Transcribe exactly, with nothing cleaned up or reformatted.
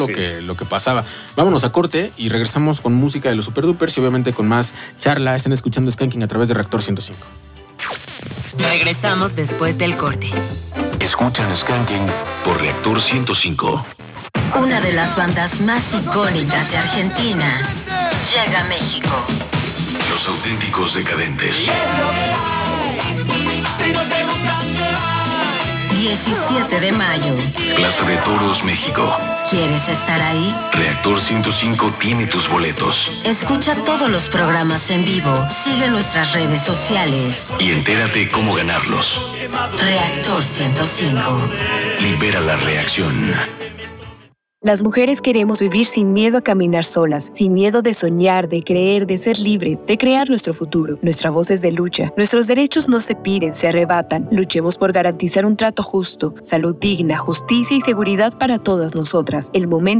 lo Sí. que, lo que pasaba. Vámonos a corte y regresamos con música de los Super Dupers y obviamente con más charla. Están escuchando Skanking a través de Reactor ciento cinco. Regresamos después del corte. Escuchan Skanking por Reactor ciento cinco. Una de las bandas más icónicas de Argentina llega a México. Los Auténticos Decadentes. diecisiete de mayo. Plaza de Toros, México. ¿Quieres estar ahí? Reactor ciento cinco tiene tus boletos. Escucha todos los programas en vivo. Sigue nuestras redes sociales. Y entérate cómo ganarlos. Reactor ciento cinco. Libera la reacción. Las mujeres queremos vivir sin miedo a caminar solas, sin miedo de soñar, de creer, de ser libres, de crear nuestro futuro. Nuestra voz es de lucha. Nuestros derechos no se piden, se arrebatan. Luchemos por garantizar un trato justo, salud digna, justicia y seguridad para todas nosotras. El momento